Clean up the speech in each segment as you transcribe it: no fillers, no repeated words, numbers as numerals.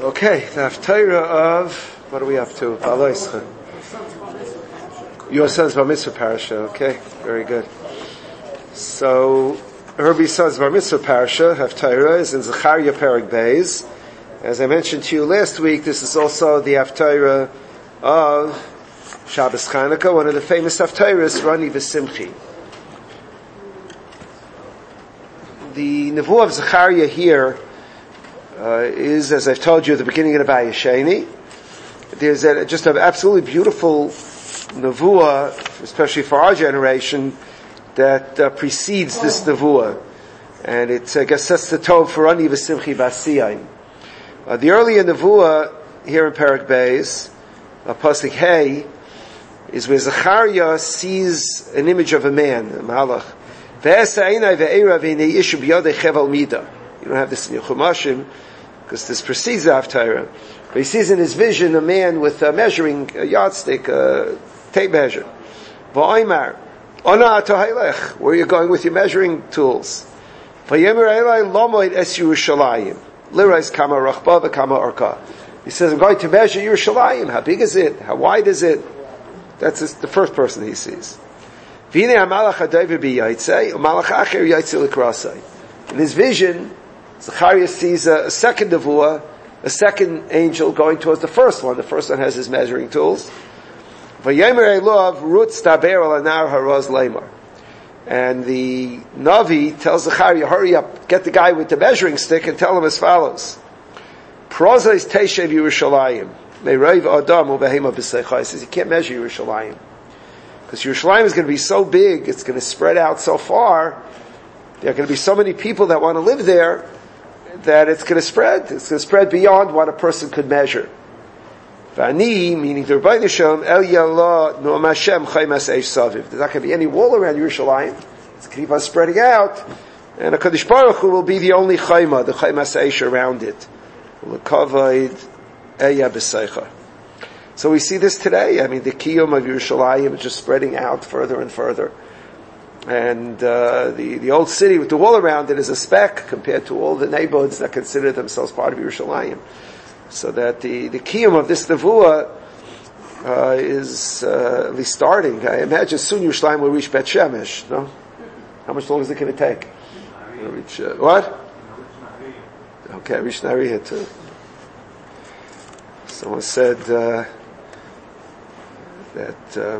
Okay, the Haftarah of, what are we up to? Baloischa. Your son's Bar Mitzvah Parasha, okay, very good. So, Herbie's son's Bar Mitzvah Parasha, Haftarah, is in Zechariah Perek Beis. As I mentioned to you last week, this is also the Haftarah of Shabbos Chanukah, one of the famous Haftarahs, Rani V'Simchi. The Nevuah of Zechariah here is, as I've told you at the beginning of the Vayesheni, there's just an absolutely beautiful Nevuah, especially for our generation, that precedes this Nevuah. And it, I guess, sets the tone for Ani V'Simchi B'Asiyayim. The earlier Nevuah, here in Perek Beis, Pasuk Hey, is where Zechariah sees an image of a man, a Malach. You don't have this in your Chumashim, because this precedes the Haftarah. But he sees in his vision a man with a measuring, a yardstick, a tape measure. V'oimar, Ona atohaylech, where are you going with your measuring tools? V'yemer elai lomoid es Yerushalayim, lirais kama rachba v'kama orka. He says, I'm going to measure Yerushalayim. How big is it? How wide is it? That's the first person he sees. In his vision, Zechariah sees a second Nevuah, a second angel going towards the first one. The first one has his measuring tools. And the Navi tells Zechariah, hurry up, get the guy with the measuring stick and tell him as follows. He says, you can't measure Yerushalayim. Because Yerushalayim is going to be so big, it's going to spread out so far, there are going to be so many people that want to live there, that it's going to spread. It's going to spread beyond what a person could measure. V'ani, meaning the Rebbeinu Shalom, El Yallah Noam Hashem Chaymas Eish Saviv. There's not going to be any wall around Yerushalayim. It's going to keep on spreading out, and HaKadosh Baruch Hu will be the only Chayma, the Chaymas Eish around it. L'kavod Eya B'Seicha. So we see this today. I mean, the Kiyum of Yerushalayim is just spreading out further and further. And the old city with the wall around it is a speck compared to all the neighborhoods that consider themselves part of Yerushalayim. So that the Kiyum of this Nevuah is at least starting. I imagine soon Yerushalayim will reach Bet Shemesh. No? How much longer is it going to take? Reach what? Okay, reach Nariya too. Someone said that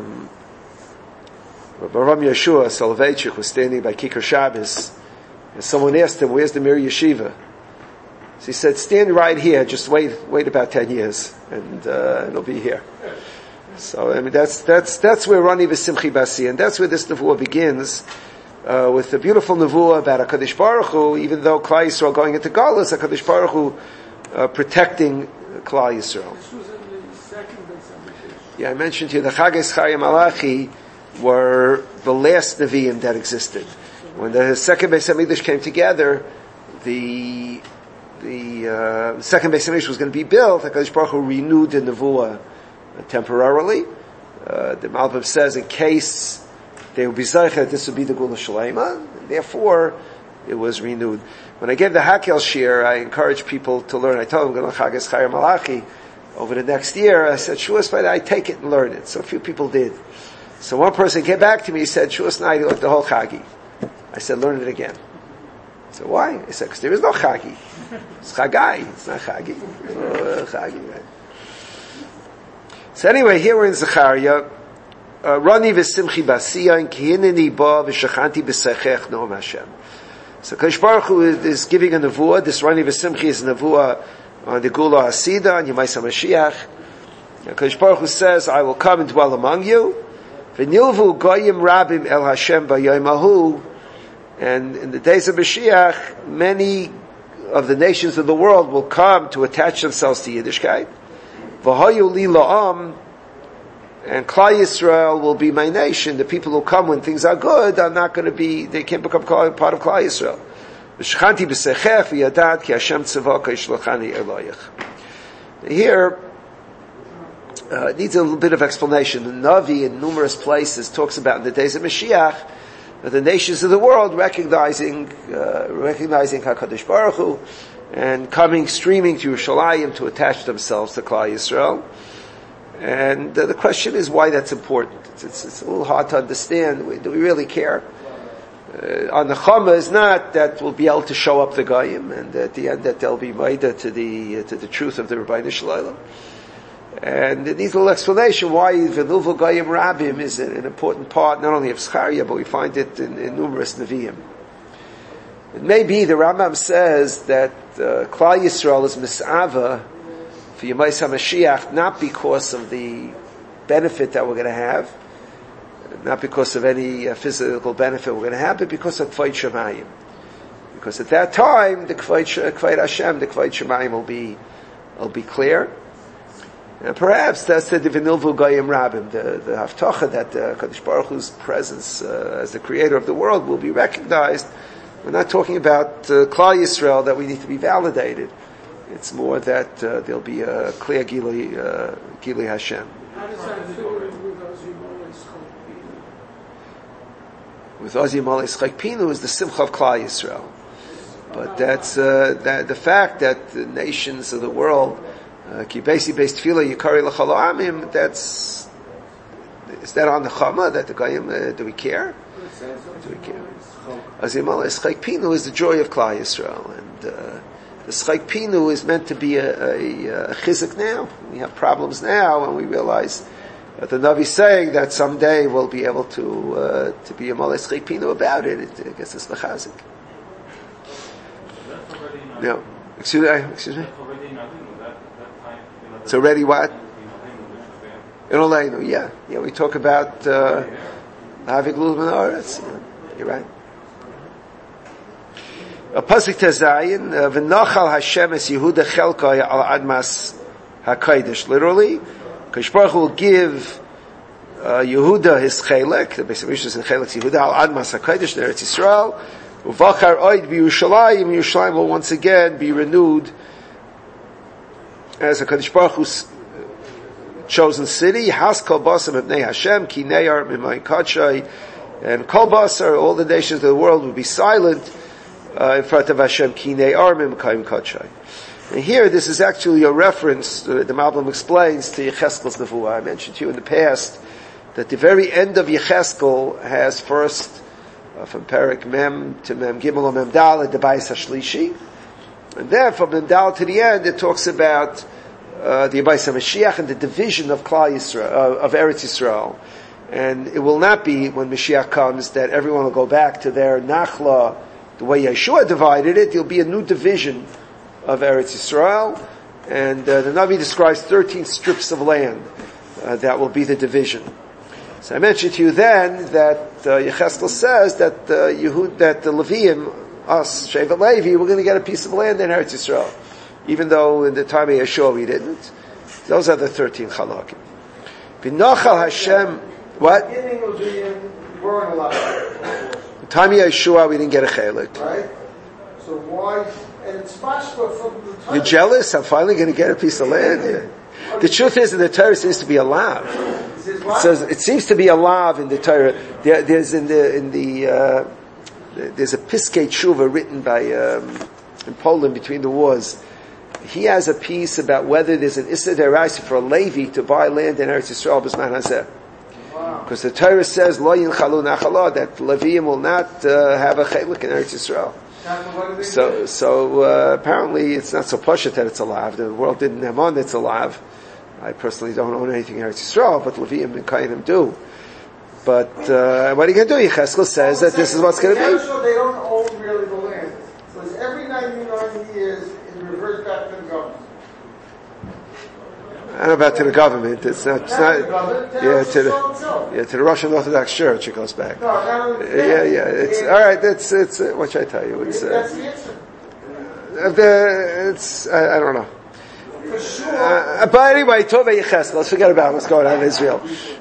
Rabbi Ram Yeshua Soloveitchik was standing by Kikar Shabbos, and someone asked him, where's the Mir Yeshiva? So he said, stand right here, just wait about 10 years, and it'll be here. So, I mean, that's where Rani V'Simchi Basi, and that's where this Nevuah begins, with the beautiful Nevuah about HaKadosh Baruch Hu, even though Klal Yisrael going into Galus, HaKadosh Baruch Hu protecting Klal Yisrael. Yeah, I mentioned here the Chagei Zechariah Malachi were the last Nevi'im that existed. When the second Beis HaMikdash came together, the second Beis HaMikdash was going to be built. HaKadosh Baruch Hu renewed the Nevuah temporarily. The Malbim says in case they would be Zeicha, this would be the Gula Shalema. Therefore, it was renewed. When I gave the Hakel Shir, I encouraged people to learn. I told them, I'm going to Chagei Zechariah Malachi over the next year. I said, Shuas Night, I take it and learn it. So a few people did. So one person came back to me, he said, Shuas Night, he learned the whole Chagi. I said, learn it again. I said, why? I said, because there is no Chagi. It's Chagai, it's not Chagi. Chagi, right? So anyway, here we're in Zechariah. Rani v'simchi basiyan, ki hineni ba v'shachanti b'seichech noam Hashem. So Kadosh Baruch Hu is giving a nevuah. This Rani v'Simchi is a nevuah on the Gula Asida, on Yemais HaMashiach. Kadosh Baruch Hu says, I will come and dwell among you. V'nilvu goyim rabim el Hashem b'yom hahu. And in the days of Mashiach, many of the nations of the world will come to attach themselves to Yiddishkeit. V'hayu li la'am. And Klal Yisrael will be my nation. The people who come when things are good are not going to be, they can't become part of Klal Yisrael. V'shchanti b'seichech v'yadat ki Hashem tzavaka yishlachani eloyach. Here, it needs a little bit of explanation. The Navi in numerous places talks about in the days of Mashiach, the nations of the world recognizing HaKadosh Baruch Hu, and coming, streaming to Yerushalayim to attach themselves to Klal Yisrael. And the question is why that's important. It's a little hard to understand. Do we really care? On the Chama is not that we'll be able to show up the Goyim, and at the end that they'll be maida to the truth of the Rebbeinu Shalom. And it needs a little explanation why V'nulvu Goyim Rabim is an important part, not only of Zechariah, but we find it in numerous Nevi'im. It may be the Rambam says that Klal Yisrael is Mis'ava for Yemais HaMashiach, not because of the benefit that we're going to have, not because of any physical benefit we're going to have, but because of Kvayt Shemayim. Because at that time, the Kvayt Hashem, the Kvayt Shemayim will be clear. And perhaps that's the V'nilvu Goyim Rabim, the Haftacha that Kadosh Baruch Hu's presence as the creator of the world will be recognized. We're not talking about Klal Yisrael that we need to be validated. It's more that there'll be a clear Gili Hashem. How does that fit with Ozi Malei Schek Pinu is the Simcha of Klal Yisrael. But that's that the fact that the nations of the world Ki Beisi Beis Tefillah Yikari L'Chol Ha'amim, is that on the Chama that the Goyim do we care? Do we care? Ozi Malei Schek Pinu is the joy of Klal Yisrael, and the Schek Pinu is meant to be a chizuk now. We have problems now, and we realize the Navi is saying that someday we'll be able to be a Malei Schek Pinu about it. It gets us lechazik. No, excuse me. It's already what? In Oleinu, yeah. We talk about Havik Lul Ben Haaretz. You're right. A pasuk Tezayin, V'nachal Hashem es Yehuda Chelkai al Admas HaKadosh. Literally, Kadosh Baruch Hu will give Yehuda his chelek. The basic mission is in chelek Yehuda al Admas HaKadosh in Eretz Yisrael. Uvachar oid b'Yerushalayim. Yerushalayim will once again be renewed as a Kadosh Baruch Hu's chosen city. Has kol basar mipnei Hashem ki neyar mimay kachay, and kol basar, all the nations of the world will be silent in front of Hashem ki neyar mimkayim kachay. And here, this is actually a reference. The Malbim explains to Yecheskel's Nevuah. I mentioned to you in the past that the very end of Yecheskel has first from Perek Mem to Mem Gimel or Mem Dal the Bayis Hashlishi. And then from the Dal to the end, it talks about the Yemais HaMashiach and the division of Klal Yisrael, of Eretz Yisrael. And it will not be when Mashiach comes that everyone will go back to their Nachla the way Yeshua divided it. There'll be a new division of Eretz Yisrael, and the Navi describes 13 strips of land that will be the division. So I mentioned to you then that Yecheskel says that the Leviim, us, Shevet Levi, we're going to get a piece of land in Eretz Yisrael, even though in the time of Yeshua we didn't. Those are the 13 Chalakim. V'nachal Hashem, what? The beginning will be in weren't allowed. The time of Yeshua we didn't get a chelik. Right? So why? And it's mashma from the time. You're jealous? I'm finally going to get a piece of land. Yeah. The truth is that the Torah seems to be a lav. It seems to be a lav in the Torah. There's there's a Piskei Tshuva written by in Poland between the wars. He has a piece about whether there's an Issa Deraisa for a Levi to buy land in Eretz Yisrael b'zman hazeh. Because the Torah says Lo Yinchalu Nachala, that Leviim will not have a chelik in Eretz Yisrael. So apparently it's not so pashut that it's a lav. The world didn't have on it's a lav. I personally don't own anything in Eretz Yisrael, but Leviim and Kainim do. But what are you going to do? Yecheskel says that this is what's going to be. So they don't own really the land. So it's every 99 years it reverts back to the government. I don't know about to the government. It's not to the Russian Orthodox Church. It goes back. It's all right. It's what should I tell you? It's that's the answer. It's I don't know. For sure. But anyway, Tovei Yecheskel. Let's forget about what's going on in Israel.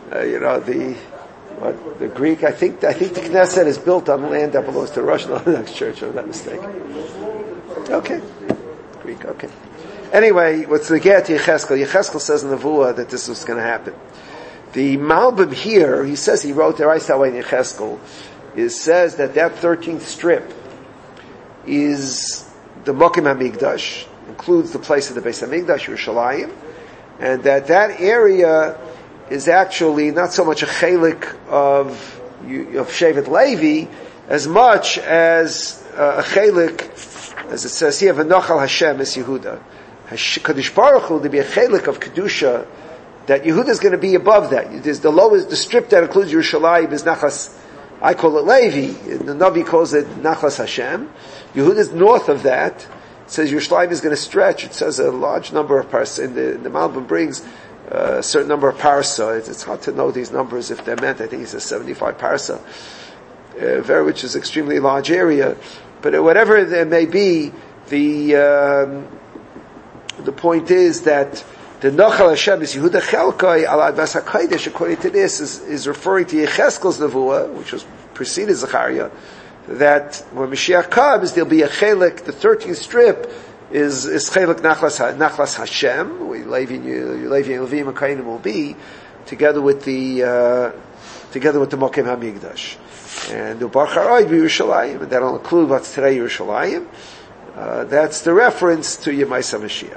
The Greek. I think the Knesset is built on land that belongs to the Russian Orthodox Church. If I'm not mistaken. Okay, Greek. Okay. Anyway, what's the get to Yecheskel? Yecheskel says in the Nevuah that this was going to happen. The Malbim here, he says he wrote the Reis Haway in Yecheskel, says that 13th strip is the Mokim HaMikdash, includes the place of the Beis HaMikdash, Yerushalayim, and that area is actually not so much a chelik of Shevet Levi, as much as a chelik, as it says here, V'nochal Hashem es Yehuda. Kadosh Baruch Hu, to be a chelik of Kedusha, that Yehuda is going to be above that. There's the lowest, the strip that includes Yerushalayim is Nachlas, I call it Levi, the Navi calls it Nachlas Hashem. Yehuda is north of that. It says Yerushalayim is going to stretch. It says a large number of parsa. In the Malbim brings a certain number of parsa. It's hard to know these numbers if they're meant. I think he says 75 parsa, which is extremely large area. But whatever there may be, the point is that the Nochal Hashem is Yehuda Chelkai al Advas HaKodesh, according to this, is referring to Yecheskel's Nevuah, which was preceded Zechariah, that when Mashiach comes, there'll be a chelik, the 13th strip is chelik Nachlas Hashem, where Levi and Levim and Kainim will be, together with the Mokim HaMikdash. And the Bar Charoid be Yerushalayim, and that'll include what's today Yerushalayim. That's the reference to Yemaisa Mashiach.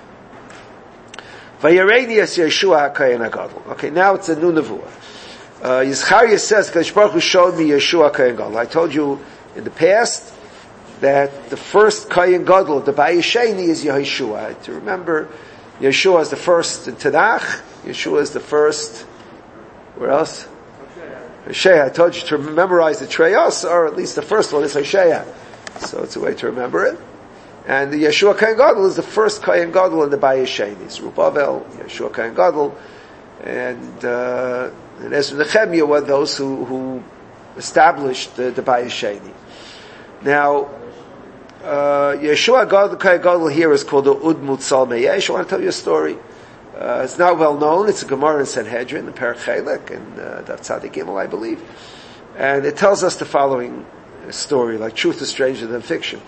Vayareni as Yeshua HaKayin HaGadol. Okay, now it's a new nevuah. Yizchariah says, Kadosh Baruch Hu showed me Yeshua HaKayin HaGadol. I told you in the past that the first Kayin Gadol of the Bayis Sheni is Yehoshua. To remember, Yeshua is the first in Tanakh. Yeshua is the first, where else? Hosea. I told you to memorize the Treyos, or at least the first one is Hosea. So it's a way to remember it. And the Yeshua Kayin Gadol is the first Kayin Gadol in the Bayis Sheni. It's Rubavel, Yeshua Kayin Gadol, and Ezra and Nehemiah were those who established the Bayis Sheni. Now, Yeshua Kayin Gadol here is called the Udmut Salmei Yesh. I want to tell you a story. It's not well known. It's a Gemara in Sanhedrin, in Perek Chelek, and Daf Tzadik Gimel, I believe. And it tells us the following story, like truth is stranger than fiction.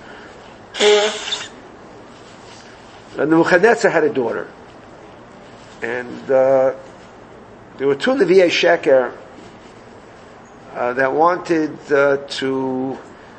And Nebuchadnezzar had a daughter, and there were two Nevi'ei Sheker that wanted to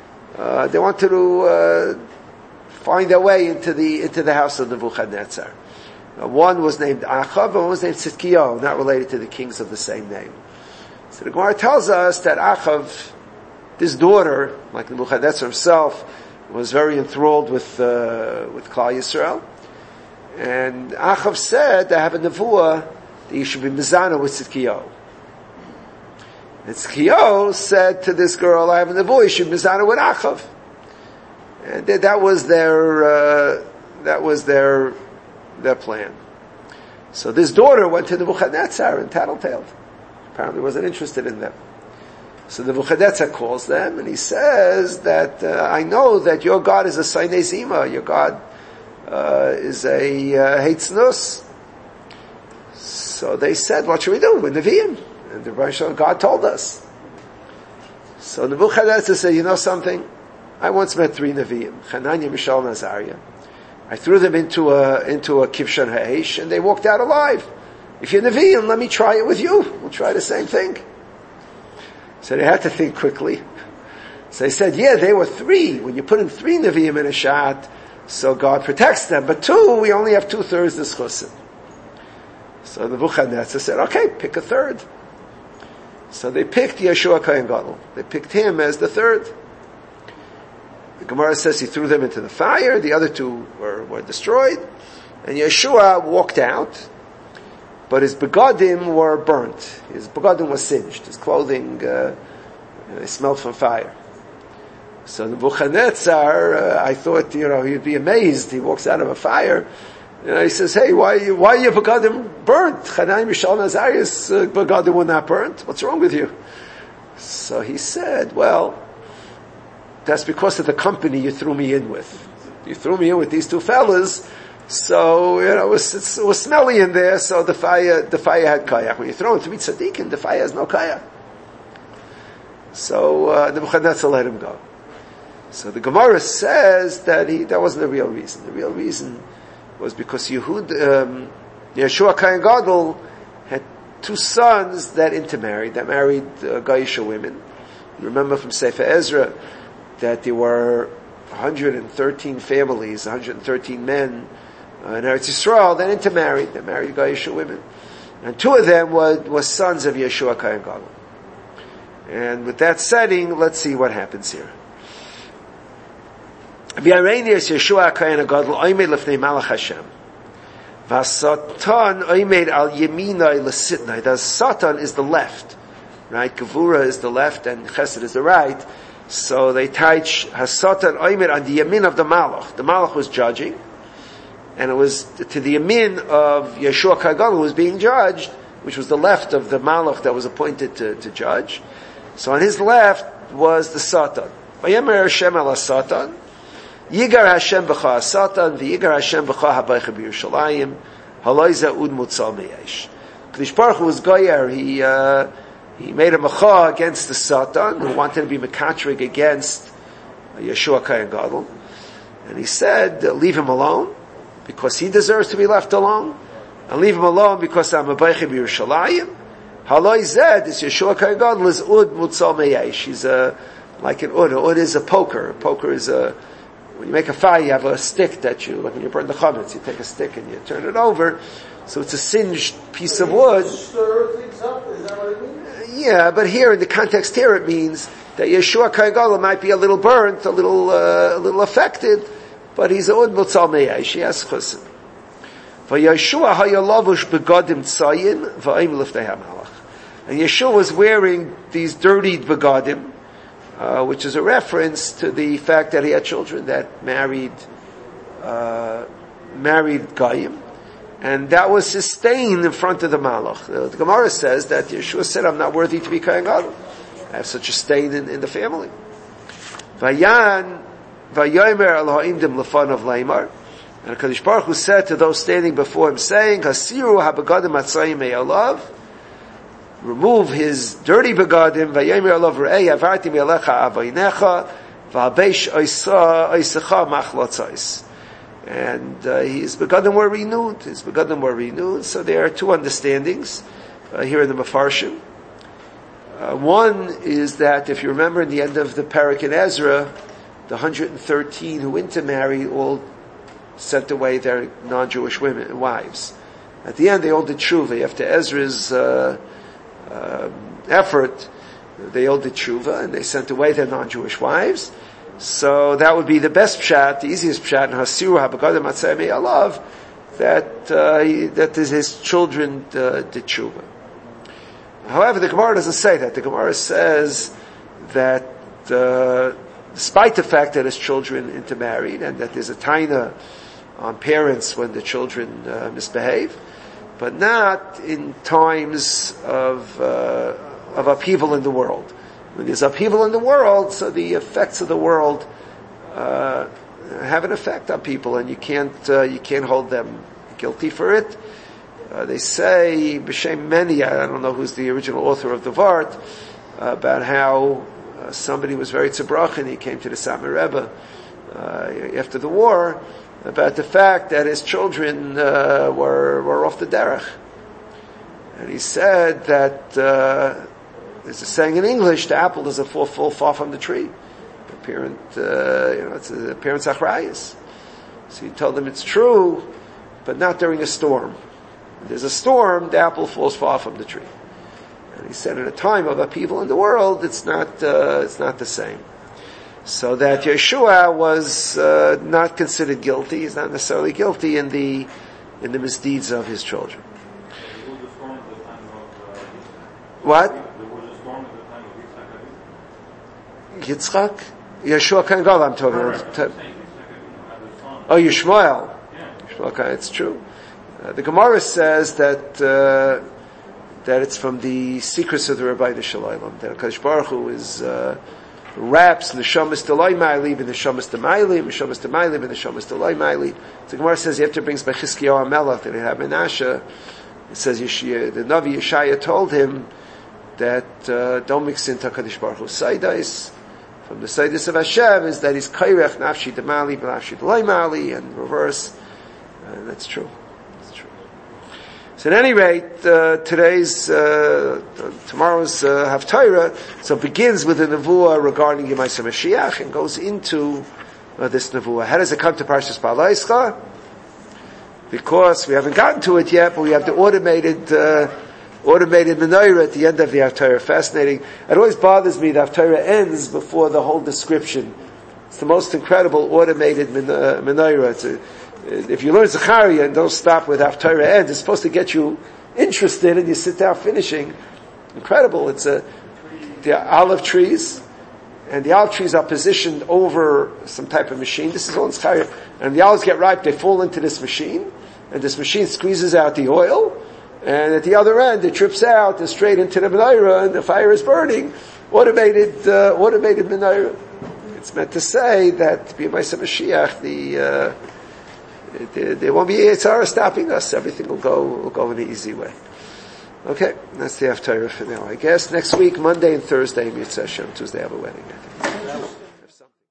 find their way into the house of Nebuchadnezzar. One was named Achav, and one was named Tzidkiyahu, not related to the kings of the same name. So the Gemara tells us that Achav, this daughter, like Nebuchadnezzar himself, was very enthralled with Klal Yisrael. And Achav said, I have a nevuah that you should be mizana with Tzidkiyahu. And Tzidkiyahu said to this girl, I have a nevuah, you should be mizana with Achav. And that was their plan. So this daughter went to Nebuchadnezzar and tattletaled. Apparently wasn't interested in them. So Nebuchadnezzar calls them and he says that I know that your God is a Sainei Zima, your God is a Heitznos. So they said, what should we do? We're Nevi'im. And the Rebbe God told us. So Nebuchadnezzar said, you know something? I once met 3 Nevi'im, Hananiah, Mishael, and Azariah. I threw them into a Kivshan Ha'esh and they walked out alive. If you're Nevi'im, let me try it with you. We'll try the same thing. So they had to think quickly. So they said, yeah, they were 3. When you put in 3 Nevi'im in a shot, so God protects them. But 2, we only have 2/3 the schusim. So Nebuchadnezzar said, okay, pick a third. So they picked Yeshua Kayin Gadol. They picked him as the 3rd. The Gemara says he threw them into the fire. The other 2 were destroyed. And Yeshua walked out. But his begadim were burnt. His begadim was singed. His clothing smelled from fire. So Nebuchadnezzar, I thought, he'd be amazed. He walks out of a fire. He says, hey, why are your begadim burnt? Hananiah, Mishael, and Azariah's begadim were not burnt. What's wrong with you? So he said, well, that's because of the company you threw me in with. You threw me in with these 2 fellas. So, it was smelly in there, so the fire had kayak. When you throw it to meet tzaddikim, the fire has no kayak. So, Nebuchadnezzar let him go. So the Gemara says that that wasn't the real reason. The real reason was because Yeshua Kayin Gadol had 2 sons that intermarried, that married Gaisha women. You remember from Sefer Ezra that there were 113 families, 113 men in Eretz Yisrael that intermarried. They married Goyish women. And 2 of them were sons of Yeshua Kohen Gadol. And with that setting, let's see what happens here. Yeshua Kohen Gadol oimed lefnei Malach Hashem. Vasatan oimed al yeminai lesitnai. The Satan is the left, right? Gevura is the left and Chesed is the right. So they teach Hasatan oimed on the yamin of the Malach. The Malach was judging, and it was to the yamin of Yeshua Kohen Gadol who was being judged, which was the left of the Malach that was appointed to judge. So on his left was the Satan. Vayemer Hashem ala Satan. Yigar Hashem b'cha Satan, v'yigar Hashem b'cha habaycha b'Yerushalayim, haloiza ud mutzal meyesh. Kadosh Baruch Hu was goyer, he made a mecha against the Satan, who wanted to be mekatrig against Yeshua Kohen Gadol. And he said, leave him alone, because he deserves to be left alone, and leave him alone because I'm a habaycha b'Yerushalayim. Haloiza, this Yeshua Kohen Gadol is ud mutzal meyesh. He's like an ud. An ud is a poker. A poker is when you make a fire, you have a stick that you, like when you burn the chametz, you take a stick and you turn it over, so it's a singed piece of wood. Stir things up, is that what it means? Yeah, but here, in the context here, it means that Yeshua Kohen Gadol might be a little burnt, a little affected, but he's a ud mutzal me'esh, he has chusim. V'Yeshua hayalavush begadim tzayin, v'aim liftei hamalach. And Yeshua was wearing these dirtied begadim, which is a reference to the fact that he had children that married Goyim, and that was his stain in front of the Malach. The Gemara says that Yeshua said, I'm not worthy to be Kohen Gadol. I have such a stain in the family. Vayomer al ha'imdim lefanav leimar, and HaKadosh Baruch Hu said to those standing before him, saying, Hasiru ha'begadim atzayim me'alav, remove his dirty begadim, vayomer alav re'ei avarti me'alecha avaynecha, va'abesh oisecha machlotzais. And his begadim were renewed. So there are 2 understandings here in the Mefarshim. One is that, if you remember in the end of the Parak in Ezra, the 113 who intermarried all sent away their non-Jewish wives. At the end, they all did tshuva. After Ezra's effort, they all did tshuva, and they sent away their non-Jewish wives. So that would be the best pshat, the easiest pshat, in Hasiru HaBegadim Atzayim Me'alav, that his children did tshuva. However, the Gemara doesn't say that. The Gemara says that despite the fact that his children intermarried, and that there's a taina on parents when the children misbehave, but not in times of upheaval in the world. When there's upheaval in the world, so the effects of the world have an effect on people, and you can't hold them guilty for it. They say b'shem meni, I don't know who's the original author of the Vart, about how somebody was very tzebrach, and he came to the Satmar Rebbe after the war, about the fact that his children were off the derech. And he said that there's a saying in English, the apple doesn't fall far from the tree. The parent, it's the parent's achrayus. So he told them it's true, but not during a storm. If there's a storm, the apple falls far from the tree. And he said, at a time of upheaval in the world, it's not the same. So that Yeshua was not considered guilty. He's not necessarily guilty in the misdeeds of his children. What? Yitzchak? Yeshua Kohen Gadol, I'm talking about. Oh, Yishmael. Yishmael, it's true. The Gemara says that it's from the secrets of the Rabbi Shalom, that HaKadosh Baruch Hu is wraps Neshamas Deloi Ma'ali, and Neshamas Demaili, Neshamas Demaili, and Neshamas Deloi Ma'ali. The Gemara says he after brings by Chizkiyahu HaMelech that he had Menashe. It says the Navi Yeshaya told him that don't mix into HaKadosh Baruch Hu Saidais. From the Saidais of Hashem is that he's Kairech Nafshi Demali, Nafshi Deloi Ma'ali, and reverse. And that's true. So at any rate, tomorrow's Haftarah, so it begins with a nevuah regarding Yemaisa Mashiach and goes into this nevuah. How does it come to Parshas Ba'alaischa? Because we haven't gotten to it yet, but we have the automated menorah at the end of the Haftarah. Fascinating. It always bothers me the Haftarah ends before the whole description. It's the most incredible automated menorah. If you learn Zechariah and don't stop with Haftarah ends, it's supposed to get you interested and you sit down finishing. Incredible. It's the olive trees, and the olive trees are positioned over some type of machine. This is all in Zechariah. And the olives get ripe, they fall into this machine, and this machine squeezes out the oil, and at the other end it drips out and straight into the menorah, and the fire is burning. Automated menorah. It's meant to say that B'Yemaisa Mashiach, there won't be Yitzhara stopping us. Everything will go in the easy way. Okay, that's the Haftarah for now. I guess next week, Monday and Thursday, Mitzvah Hashem. Tuesday I have a wedding, I think.